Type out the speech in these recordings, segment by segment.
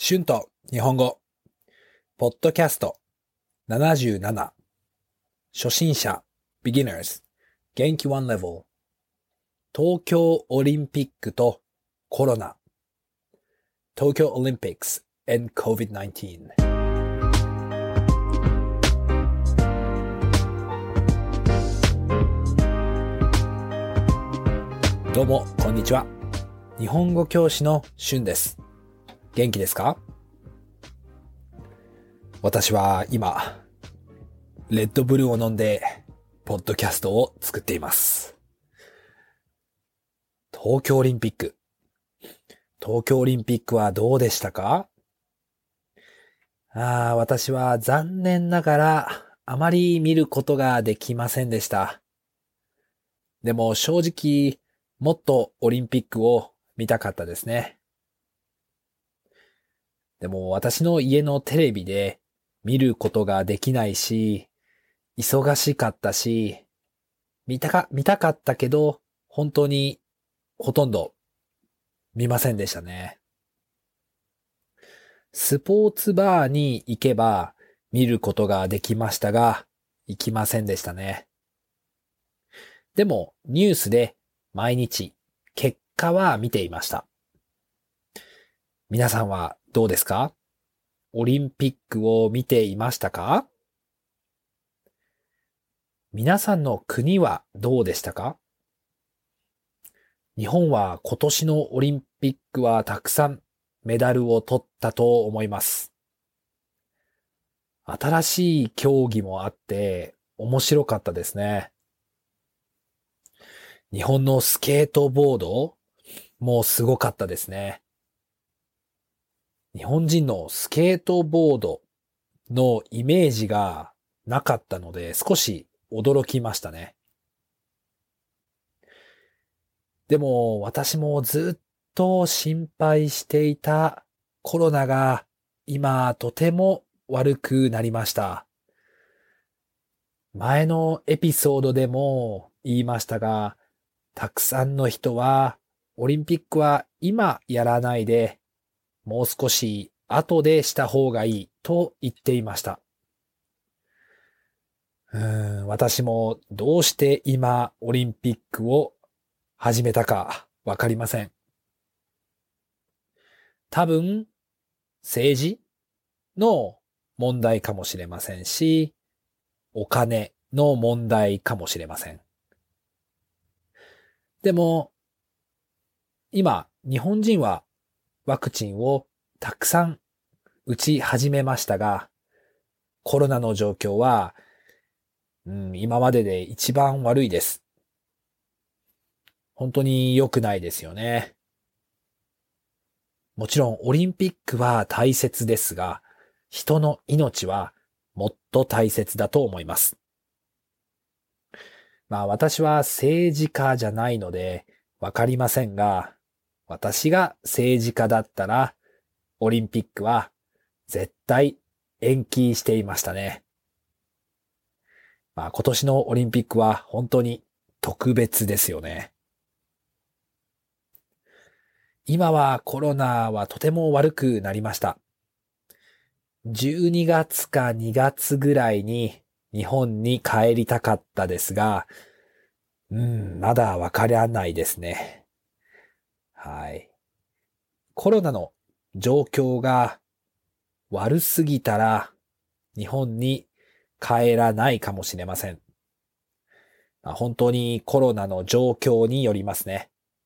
春と日本語、ポッドキャスト77、初心者、beginners、元気1 level、東京オリンピックとコロナ、東京オリンピックス and COVID-19。どうも、こんにちは。日本語教師の春です。元気ですか？私は今、レッドブルを飲んで、ポッドキャストを作っています。東京オリンピック。東京オリンピックはどうでしたか？私は残念ながら、あまり見ることができませんでした。でも正直、もっとオリンピックを見たかったですね。でも私の家のテレビで見ることができないし、忙しかったし、見たかったけど、本当にほとんど見ませんでしたね。スポーツバーに行けば見ることができましたが、行きませんでしたね。でもニュースで毎日結果は見ていました。皆さんはどうですか？オリンピックを見ていましたか？皆さんの国はどうでしたか？日本は今年のオリンピックはたくさんメダルを取ったと思います。新しい競技もあって面白かったですね。日本のスケートボードもすごかったですね。日本人のスケートボードのイメージがなかったので少し驚きましたね。でも私もずっと心配していたコロナが今とても悪くなりました。前のエピソードでも言いましたが、たくさんの人はオリンピックは今やらないでもう少し後でした方がいいと言っていました。私もどうして今オリンピックを始めたかわかりません。多分政治の問題かもしれませんし、お金の問題かもしれません。でも今日本人はワクチンをたくさん打ち始めましたが、コロナの状況は、今までで一番悪いです。本当に良くないですよね。もちろんオリンピックは大切ですが、人の命はもっと大切だと思います。私は政治家じゃないのでわかりませんが、私が政治家だったらオリンピックは絶対延期していましたね。今年のオリンピックは本当に特別ですよね。今はコロナはとても悪くなりました。12月か2月ぐらいに日本に帰りたかったですが、まだわからないですね。はい。コロナの状況が悪すぎたら日本に帰らないかもしれません。本当にコロナの状況によりますね。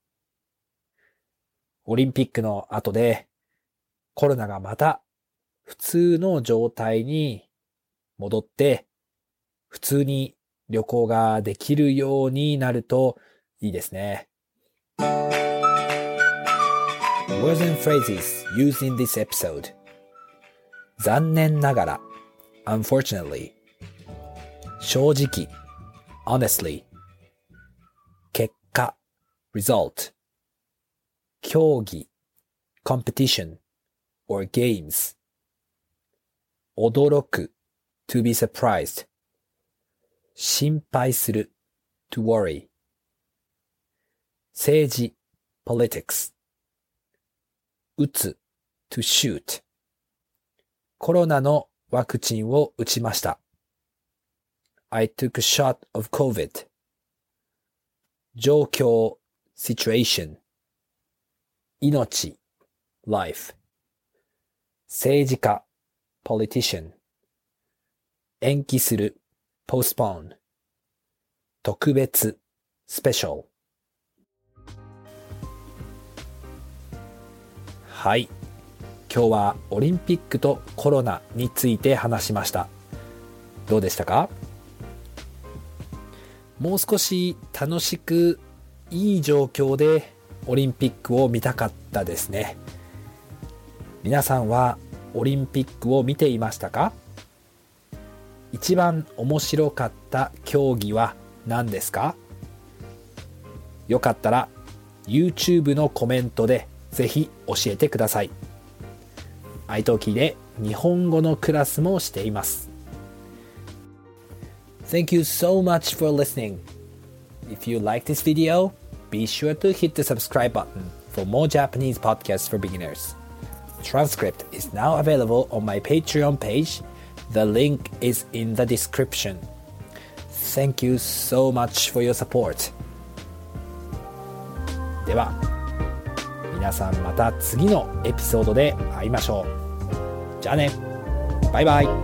オリンピックの後でコロナがまた普通の状態に戻って普通に旅行ができるようになるといいですね。Words and phrases used in this episode. 残念ながら unfortunately 正直 honestly 結果 result 競技 competition or games 驚く to be surprised 心配する to worry 政治 politics 撃つ to shoot コロナのワクチンを打ちました。I took a shot of COVID. 状況 situation 命 life 政治家 politician 延期する postpone 特別 special はい。今日はオリンピックとコロナについて話しました。どうでしたか？もう少し楽しくいい状況でオリンピックを見たかったですね。皆さんはオリンピックを見ていましたか？一番面白かった競技は何ですか？よかったら YouTube のコメントでぜひ教えてください。iTalki で日本語のクラスもしています。Thank you so much for listening. If you like this video, be sure to hit the subscribe button for more Japanese podcasts for beginners. Transcript is now available on my Patreon page. The link is in the description. Thank you so much for your support. では、皆さんまた次のエピソードで会いましょう。じゃあね。バイバイ。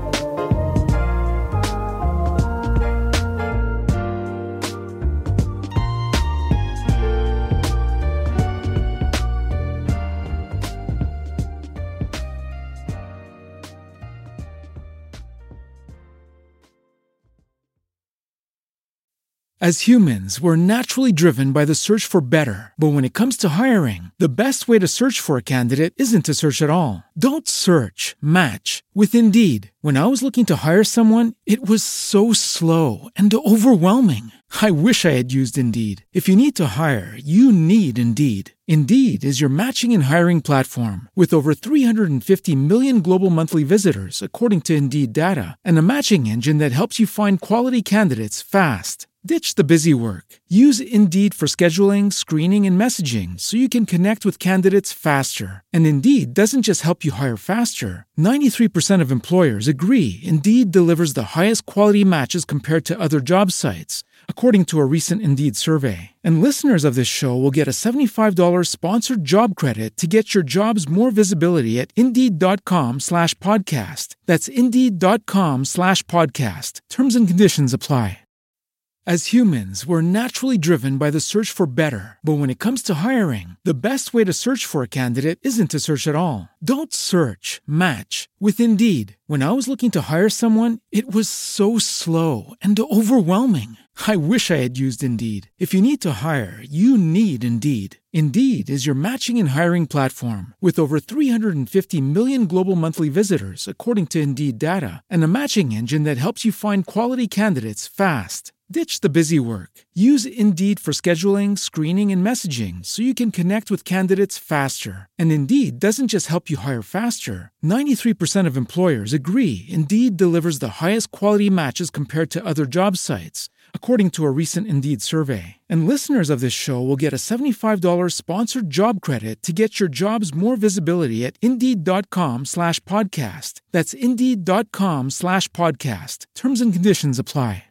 As humans, we're naturally driven by the search for better. But when it comes to hiring, the best way to search for a candidate isn't to search at all. Don't search, match with Indeed. When I was looking to hire someone, it was so slow and overwhelming. I wish I had used Indeed. If you need to hire, you need Indeed. Indeed is your matching and hiring platform with over 350 million global monthly visitors, according to Indeed data, and a matching engine that helps you find quality candidates fast. Ditch the busy work. Use Indeed for scheduling, screening, and messaging so you can connect with candidates faster. And Indeed doesn't just help you hire faster. 93% of employers agree Indeed delivers the highest quality matches compared to other job sites, according to a recent Indeed survey. And listeners of this show will get a $75 sponsored job credit to get your jobs more visibility at Indeed.com/podcast. That's Indeed.com/podcast. Terms and conditions apply. As humans, we're naturally driven by the search for better. But when it comes to hiring, the best way to search for a candidate isn't to search at all. Don't search, match with Indeed. When I was looking to hire someone, it was so slow and overwhelming. I wish I had used Indeed. If you need to hire, you need Indeed. Indeed is your matching and hiring platform with over 350 million global monthly visitors, according to Indeed data, and a matching engine that helps you find quality candidates fast. Ditch the busy work. Use Indeed for scheduling, screening, and messaging so you can connect with candidates faster. And Indeed doesn't just help you hire faster. 93% of employers agree Indeed delivers the highest quality matches compared to other job sites, according to a recent Indeed survey. And listeners of this show will get a $75 sponsored job credit to get your jobs more visibility at Indeed.com/podcast. That's Indeed.com/podcast. Terms and conditions apply.